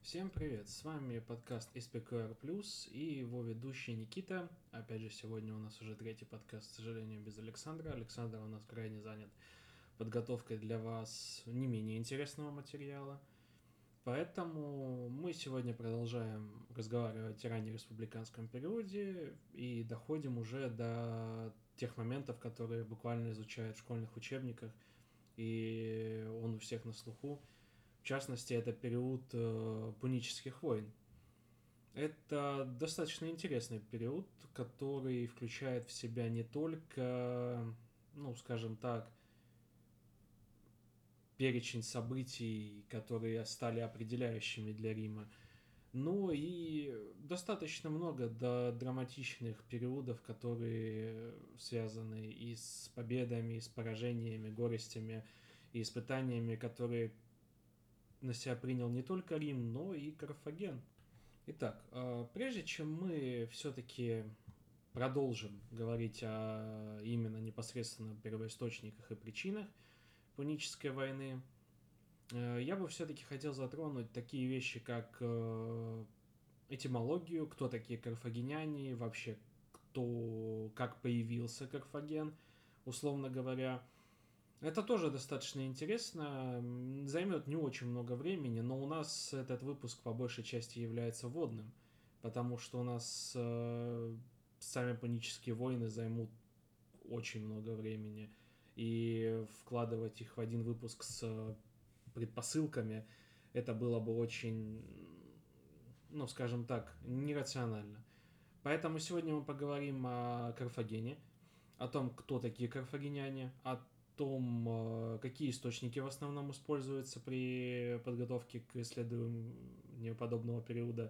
Всем привет, с вами подкаст SPQR+, и его ведущий Никита. Опять же, сегодня у нас уже третий подкаст, к сожалению, без Александра. Александр у нас крайне занят подготовкой для вас не менее интересного материала. Поэтому мы сегодня продолжаем разговаривать о раннереспубликанском периоде и доходим уже до тех моментов, которые буквально изучают в школьных учебниках, и он у всех на слуху. В частности, это период пунических войн. Это достаточно интересный период, который включает в себя не только, скажем так, перечень событий, которые стали определяющими для Рима, но и достаточно много драматичных периодов, которые связаны и с победами, и с поражениями, горестями, и испытаниями, которые на себя принял не только Рим, но и Карфаген. Итак, прежде чем мы все-таки продолжим говорить о именно непосредственно первоисточниках и причинах Пунической войны, я бы все-таки хотел затронуть такие вещи, как этимологию, кто такие карфагеняне, вообще как появился Карфаген, условно говоря. Это тоже достаточно интересно, займет не очень много времени, но у нас этот выпуск по большей части является вводным, потому что у нас сами панические войны займут очень много времени, и вкладывать их в один выпуск с предпосылками, это было бы очень, скажем так, нерационально. Поэтому сегодня мы поговорим о Карфагене, о том, кто такие карфагеняне, о том, какие источники в основном используются при подготовке к исследованию подобного периода.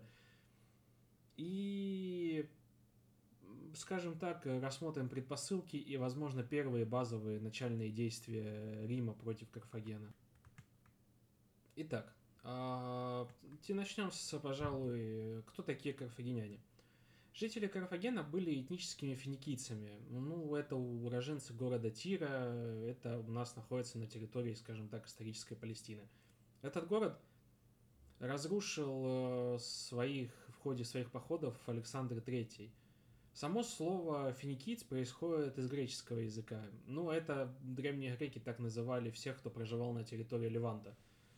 И, скажем так, рассмотрим предпосылки и, возможно, первые базовые начальные действия Рима против Карфагена. Итак, начнем с, пожалуй, кто такие карфагеняне. Жители Карфагена были этническими финикийцами. Это уроженцы города Тира, это у нас находится на территории, скажем так, исторической Палестины. Этот город разрушил в ходе своих походов Александр III. Само слово финикийц происходит из греческого языка. Это древние греки так называли всех, кто проживал на территории Леванта.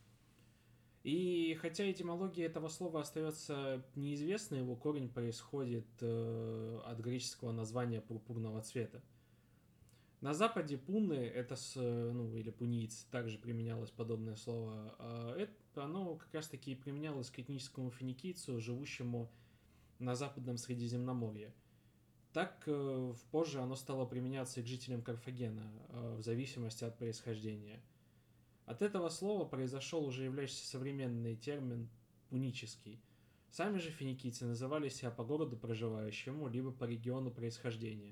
И хотя этимология этого слова остается неизвестной, его корень происходит от греческого названия пурпурного цвета. На западе пунны, или пуниец, также применялось подобное слово, оно как раз таки применялось к этническому финикийцу, живущему на западном Средиземноморье. Так позже оно стало применяться и к жителям Карфагена, в зависимости от происхождения. От этого слова произошел уже являющийся современный термин «пунический». Сами же финикийцы называли себя по городу проживающему, либо по региону происхождения.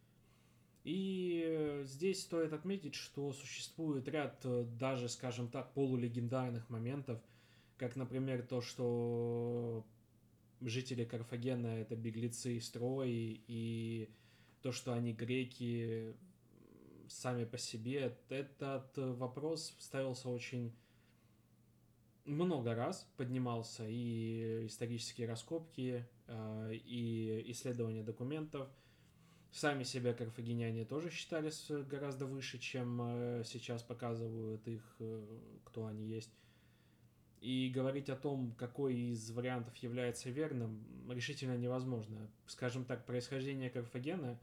И здесь стоит отметить, что существует ряд даже, скажем так, полулегендарных моментов, как, например, то, что жители Карфагена — это беглецы из Трои, и то, что они греки сами по себе. Этот вопрос ставился очень много раз, поднимался и исторические раскопки, и исследования документов. Сами себя карфагеняне тоже считались гораздо выше, чем сейчас показывают их, кто они есть. И говорить о том, какой из вариантов является верным, решительно невозможно. Скажем так, происхождение Карфагена,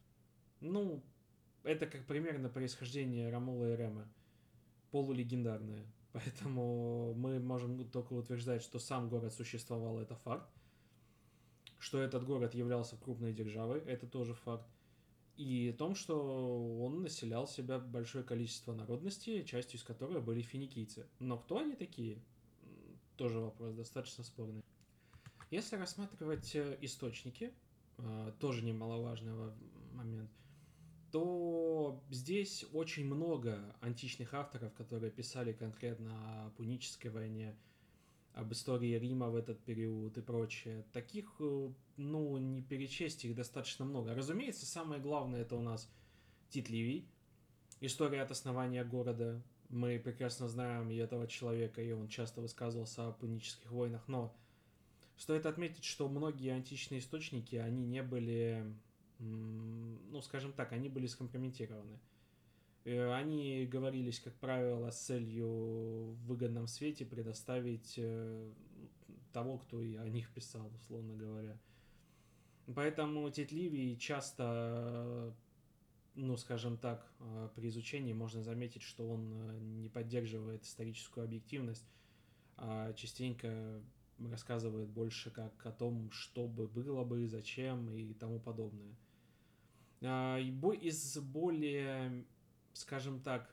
это как примерно происхождение Ромула и Рема, полулегендарное. Поэтому мы можем только утверждать, что сам город существовал, это факт. Что этот город являлся крупной державой, это тоже факт. И о том, что он населял себя большое количество народностей, частью из которых были финикийцы. Но кто они такие? Тоже вопрос достаточно спорный. Если рассматривать источники, тоже немаловажный момент, то здесь очень много античных авторов, которые писали конкретно о Пунической войне, об истории Рима в этот период и прочее. Таких, не перечесть, их достаточно много. Разумеется, самое главное — это у нас Тит Ливий, история от основания города. Мы прекрасно знаем и этого человека, и он часто высказывался о пунических войнах, но стоит отметить, что многие античные источники, они не были, ну, скажем так, они были скомпрометированы. Они говорились, как правило, с целью в выгодном свете предоставить того, кто и о них писал, условно говоря. Поэтому Тит Ливий часто, ну, скажем так, при изучении можно заметить, что он не поддерживает историческую объективность, а частенько рассказывает больше как о том, что бы было бы, зачем и тому подобное. Из более, скажем так,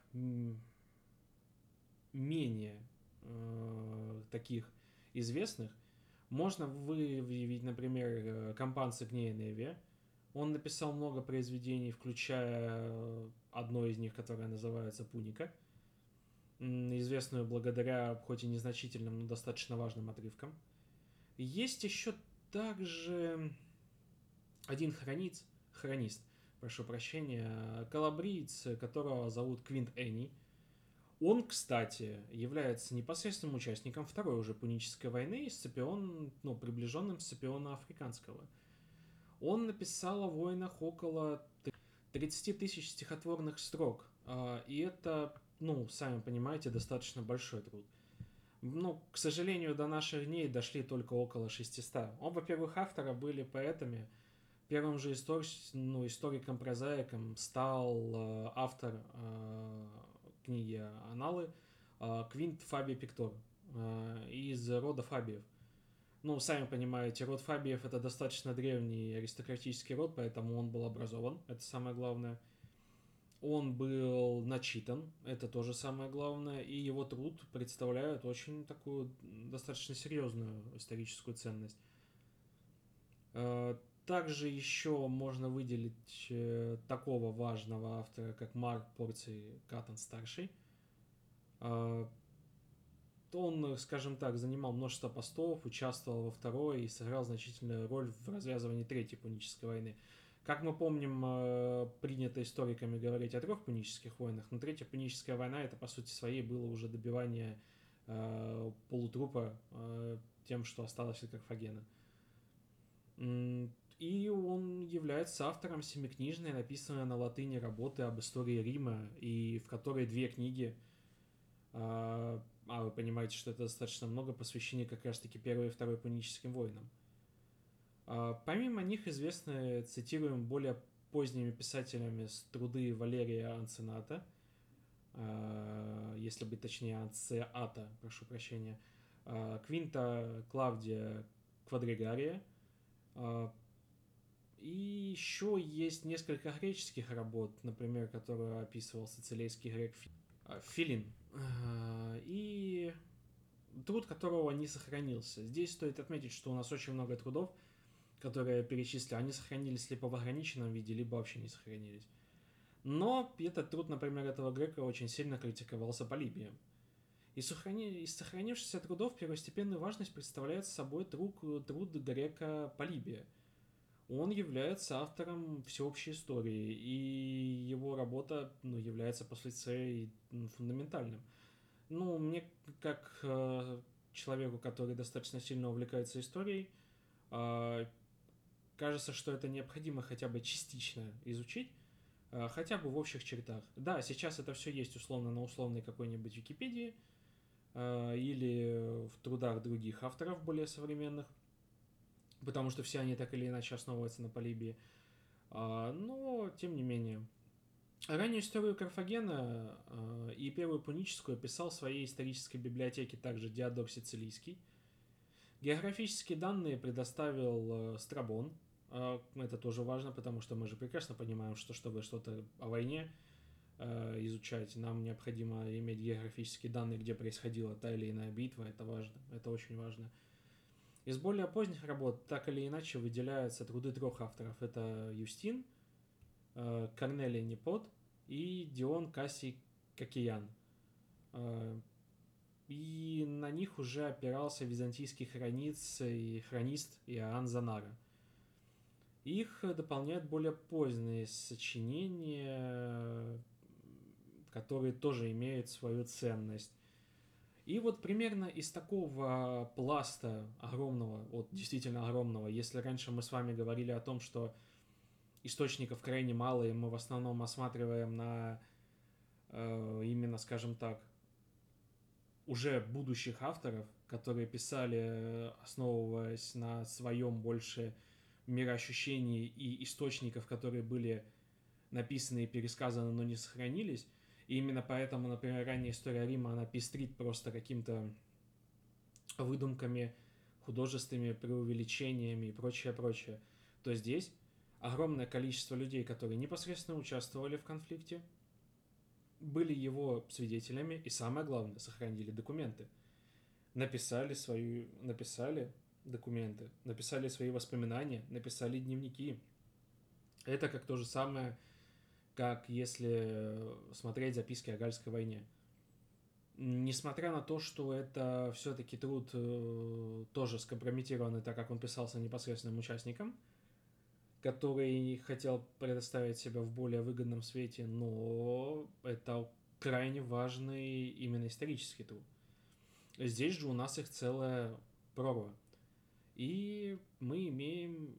менее таких известных можно выявить, например, Кампанца Гнея Невия. Он написал много произведений, включая одно из них, которое называется «Пуника», известную благодаря, хоть и незначительным, но достаточно важным отрывкам. Есть еще также один хронист, прошу прощения, калабриец, которого зовут Квинт Эний. Он, кстати, является непосредственным участником второй уже Пунической войны, Сципион, ну, приближенным Сципиона Африканского. Он написал о войнах около 30 тысяч стихотворных строк, и это, ну, сами понимаете, достаточно большой труд. Ну, к сожалению, до наших дней дошли только около 600. Во-первых, авторы были поэтами. Первым же историком-прозаиком стал автор книги «Аналы» Квинт Фабий Пиктор из рода Фабиев. Ну, сами понимаете, род Фабиев это достаточно древний аристократический род, поэтому он был образован, это самое главное. Он был начитан, это тоже самое главное, и его труд представляет очень такую достаточно серьезную историческую ценность. Также еще можно выделить такого важного автора, как Марк Порций Каттон-старший. Он, скажем так, занимал множество постов, участвовал во второй и сыграл значительную роль в развязывании Третьей Пунической войны. Как мы помним, принято историками говорить о трех Пунических войнах, но Третья Пуническая война это по сути своей было уже добивание полутрупа тем, что осталось от Карфагена. И он является автором семикнижной, написанной на латыни работы об истории Рима, и в которой две книги, вы понимаете, что это достаточно много, посвящены как раз-таки Первой и Второй Пуническим войнам. Помимо них известны, цитируем более поздними писателями труды Валерия Анцената, если быть точнее Анцеата, прошу прощения, Квинта Клавдия Квадригария, и еще есть несколько греческих работ, например, которую описывал сицилийский грек Филин, и труд которого не сохранился. Здесь стоит отметить, что у нас очень много трудов, которые я перечислил, они сохранились либо в ограниченном виде, либо вообще не сохранились. Но этот труд, например, этого грека очень сильно критиковался Полибием. Из сохранившихся трудов первостепенную важность представляет собой труд грека Полибия. Он является автором всеобщей истории, и его работа является после своей фундаментальным. Мне, как человеку, который достаточно сильно увлекается историей, кажется, что это необходимо хотя бы частично изучить, хотя бы в общих чертах. Да, сейчас это все есть условно на условной какой-нибудь Википедии или в трудах других авторов более современных, потому что все они так или иначе основываются на Полибии. Но, тем не менее. Раннюю историю Карфагена и Первую Пуническую писал в своей исторической библиотеке также Диодор Сицилийский. Географические данные предоставил Страбон. Это тоже важно, потому что мы же прекрасно понимаем, что чтобы что-то о войне изучать, нам необходимо иметь географические данные, где происходила та или иная битва. Это важно, это очень важно. Из более поздних работ так или иначе выделяются труды трех авторов. Это Юстин, Корнелий Непот и Дион Кассий Кокиян. И на них уже опирался византийский хронист Иоанн Занара. Их дополняют более поздние сочинения, которые тоже имеют свою ценность. И вот примерно из такого пласта огромного, вот действительно огромного, если раньше мы с вами говорили о том, что источников крайне мало, и мы в основном осматриваем на именно, скажем так, уже будущих авторов, которые писали, основываясь на своем больше мироощущении и источников, которые были написаны и пересказаны, но не сохранились. И именно поэтому, например, ранняя история Рима, она пестрит просто каким-то выдумками, художественными преувеличениями и прочее, прочее. То здесь огромное количество людей, которые непосредственно участвовали в конфликте, были его свидетелями и, самое главное, сохранили документы. Написали документы, написали свои воспоминания, написали дневники. Это как то же самое, как если смотреть записки о Гальской войне. Несмотря на то, что это все-таки труд тоже скомпрометированный, так как он писался непосредственным участником, который хотел предоставить себя в более выгодном свете, но это крайне важный именно исторический труд. Здесь же у нас их целая прорва. И мы имеем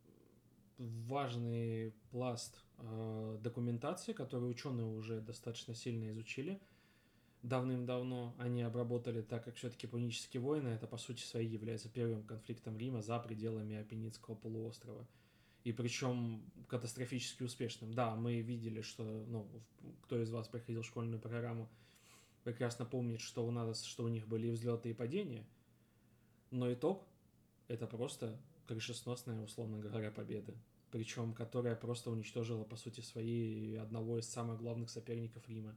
важный пласт документации, который ученые уже достаточно сильно изучили. Давным-давно они обработали, так как все-таки Пунические войны, это по сути своей является первым конфликтом Рима за пределами Апеннинского полуострова. И причем катастрофически успешным. Да, мы видели, что, кто из вас проходил школьную программу, прекрасно помнит, что у них были и взлеты, и падения. Но итог — это просто крышесносная, условно говоря, победа. Причем которая просто уничтожила, по сути своей, одного из самых главных соперников Рима.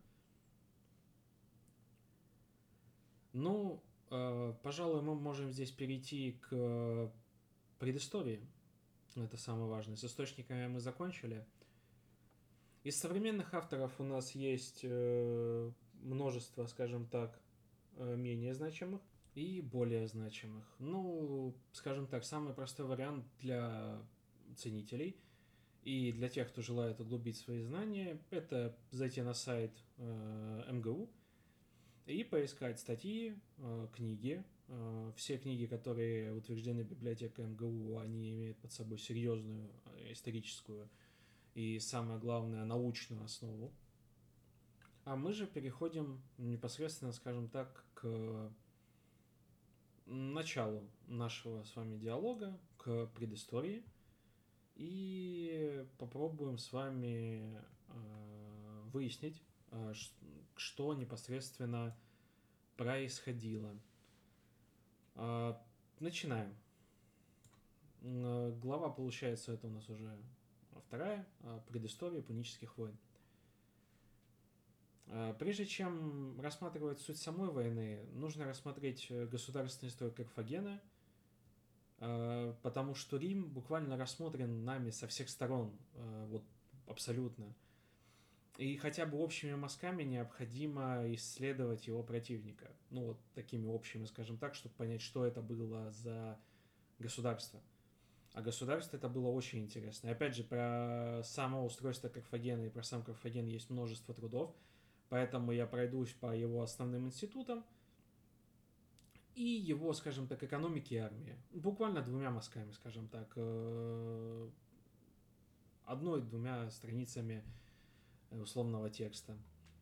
Пожалуй, мы можем здесь перейти к предыстории. Это самое важное. С источниками мы закончили. Из современных авторов у нас есть множество, скажем так, менее значимых и более значимых. Скажем так, самый простой вариант для ценителей и для тех, кто желает углубить свои знания, это зайти на сайт МГУ и поискать статьи, книги. Все книги, которые утверждены библиотекой МГУ, они имеют под собой серьезную историческую и, самое главное, научную основу. А мы же переходим непосредственно, скажем так, к началу нашего с вами диалога, к предыстории, и попробуем с вами выяснить, что непосредственно происходило. Начинаем. Глава, получается, это у нас уже вторая, предыстория Пунических войн. Прежде чем рассматривать суть самой войны, нужно рассмотреть государственную историю Карфагена, потому что Рим буквально рассмотрен нами со всех сторон, вот абсолютно. И хотя бы общими мазками необходимо исследовать его противника. Такими общими, скажем так, чтобы понять, что это было за государство. А государство это было очень интересно. И опять же, про само устройство Карфагена и про сам Карфаген есть множество трудов, поэтому я пройдусь по его основным институтам и его, скажем так, экономики и армии. Буквально двумя мазками, скажем так, одной-двумя страницами условного текста.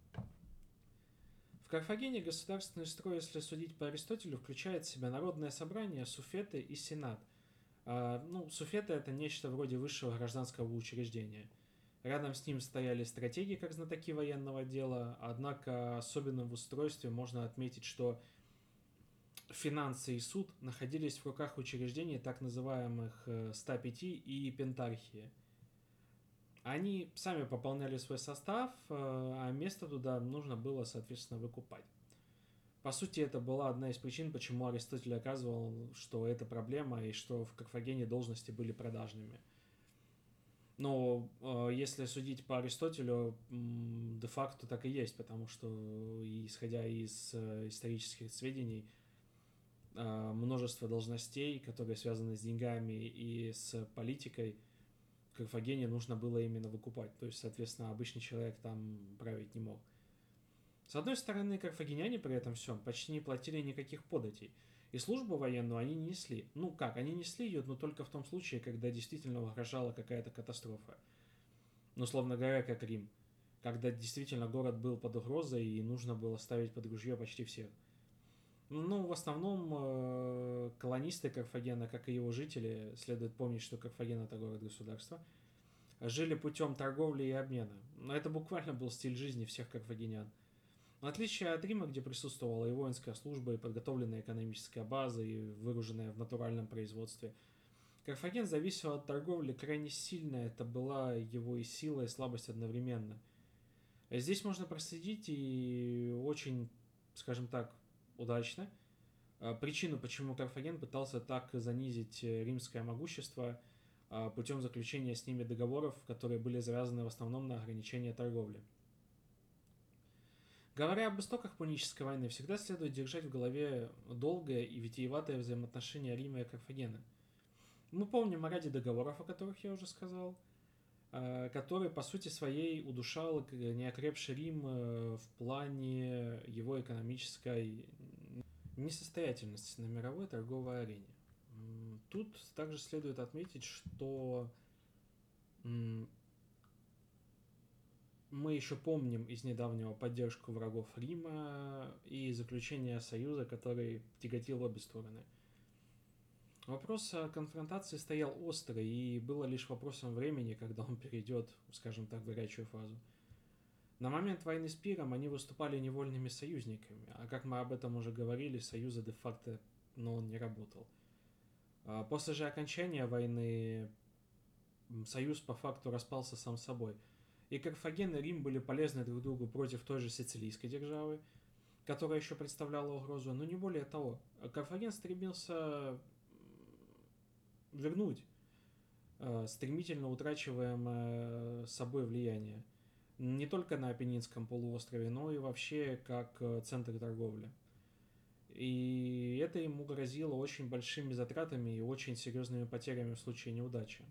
В Карфагене государственный строй, если судить по Аристотелю, включает в себя народное собрание, суфеты и сенат. Суфеты — это нечто вроде высшего гражданского учреждения. Рядом с ним стояли стратеги, как знатоки военного дела, однако особенным в устройстве можно отметить, что финансы и суд находились в руках учреждений так называемых 105 и Пентархии. Они сами пополняли свой состав, а место туда нужно было, соответственно, выкупать. По сути, это была одна из причин, почему Аристотель оказывал, что это проблема и что в Карфагене должности были продажными. Но если судить по Аристотелю, де-факто так и есть, потому что, исходя из исторических сведений, множество должностей, которые связаны с деньгами и с политикой, в Карфагене нужно было именно выкупать. То есть, соответственно, обычный человек там править не мог. С одной стороны, карфагеняне при этом всем почти не платили никаких податей, и службу военную они не несли. Ну как, они несли ее, но только в том случае, когда действительно угрожала какая-то катастрофа. Ну, условно говоря, как Рим. Когда действительно город был под угрозой и нужно было ставить под ружье почти всех. Ну, в основном колонисты Карфагена, как и его жители, следует помнить, что Карфаген это город-государство, жили путем торговли и обмена. Но это буквально был стиль жизни всех карфагенян. В отличие от Рима, где присутствовала и воинская служба, и подготовленная экономическая база, и выраженная в натуральном производстве, Карфаген зависел от торговли крайне сильно, это была его и сила, и слабость одновременно. Здесь можно проследить и очень, скажем так, удачно причину, почему Карфаген пытался так занизить римское могущество путем заключения с ними договоров, которые были завязаны в основном на ограничение торговли. Говоря об истоках Пунической войны, всегда следует держать в голове долгое и витиеватое взаимоотношение Рима и Карфагена. Мы помним о ряде договоров, о которых я уже сказал, который по сути своей удушал неокрепший Рим в плане его экономической несостоятельности на мировой торговой арене. Тут также следует отметить, что мы еще помним из недавнего поддержку врагов Рима и заключение союза, который тяготил обе стороны. Вопрос о конфронтации стоял острый, и было лишь вопросом времени, когда он перейдет, скажем так, в горячую фазу. На момент войны с Пиром они выступали невольными союзниками, а как мы об этом уже говорили, союза де-факто, он не работал. После же окончания войны союз по факту распался сам собой. И Карфаген и Рим были полезны друг другу против той же сицилийской державы, которая еще представляла угрозу, но не более того. Карфаген стремился вернуть стремительно утрачиваемое собой влияние не только на Апеннинском полуострове, но и вообще как центр торговли. И это ему грозило очень большими затратами и очень серьезными потерями в случае неудачи.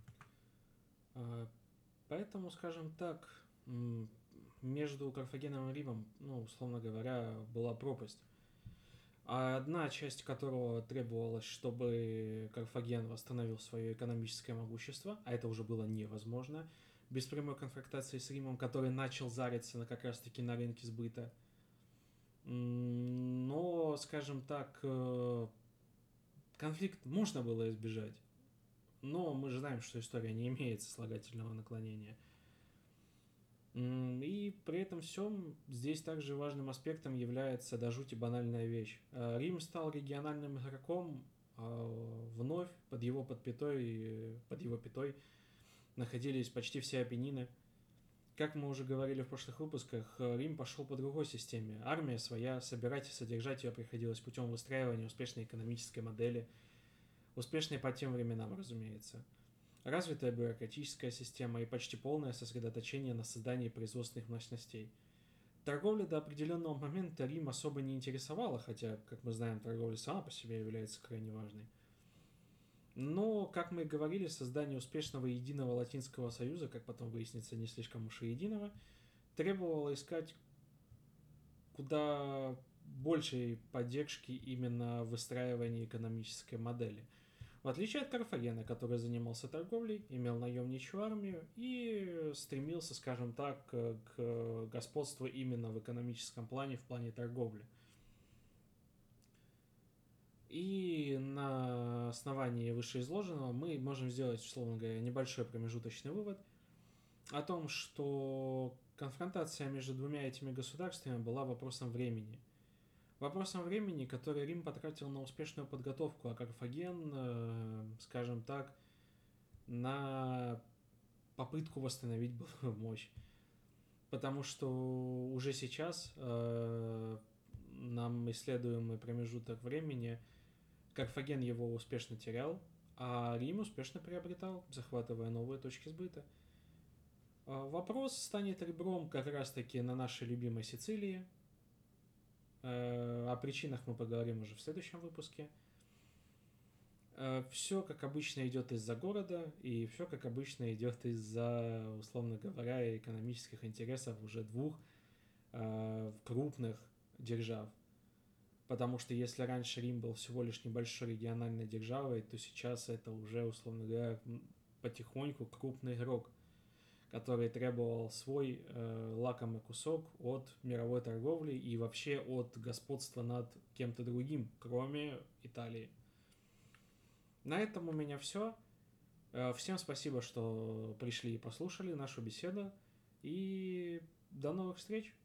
Поэтому, скажем так, между Карфагеном и Римом, условно говоря, была пропасть. А одна часть которого требовалась, чтобы Карфаген восстановил свое экономическое могущество, а это уже было невозможно, без прямой конфронтации с Римом, который начал зариться как раз-таки на рынке сбыта. Но, скажем так, конфликт можно было избежать. Но мы же знаем, что история не имеет сослагательного наклонения. И при этом всем здесь также важным аспектом является до жути банальная вещь. Рим стал региональным игроком, вновь под его пятой находились почти все Апеннины. Как мы уже говорили в прошлых выпусках, Рим пошел по другой системе. Армия своя, собирать и содержать ее приходилось путем выстраивания успешной экономической модели, успешной по тем временам, разумеется. Развитая бюрократическая система и почти полное сосредоточение на создании производственных мощностей. Торговля до определенного момента Рим особо не интересовала, хотя, как мы знаем, торговля сама по себе является крайне важной. Но, как мы и говорили, создание успешного единого латинского союза, как потом выяснится, не слишком уж и единого, требовало искать куда большей поддержки именно в выстраивании экономической модели. В отличие от Карфагена, который занимался торговлей, имел наемничью армию и стремился, скажем так, к господству именно в экономическом плане, в плане торговли. И на основании вышеизложенного мы можем сделать, условно говоря, небольшой промежуточный вывод о том, что конфронтация между двумя этими государствами была вопросом времени. Вопросом времени, который Рим потратил на успешную подготовку, а Карфаген, скажем так, на попытку восстановить былую мощь. Потому что уже сейчас нам исследуемый промежуток времени Карфаген его успешно терял, а Рим успешно приобретал, захватывая новые точки сбыта. Вопрос станет ребром как раз-таки на нашей любимой Сицилии. О причинах мы поговорим уже в следующем выпуске. Все, как обычно, идет из-за города, и все, как обычно, идет из-за, условно говоря, экономических интересов уже двух крупных держав. Потому что если раньше Рим был всего лишь небольшой региональной державой, то сейчас это уже, условно говоря, потихоньку крупный игрок, который требовал свой лакомый кусок от мировой торговли и вообще от господства над кем-то другим, кроме Италии. На этом у меня все. Всем спасибо, что пришли и послушали нашу беседу. И до новых встреч!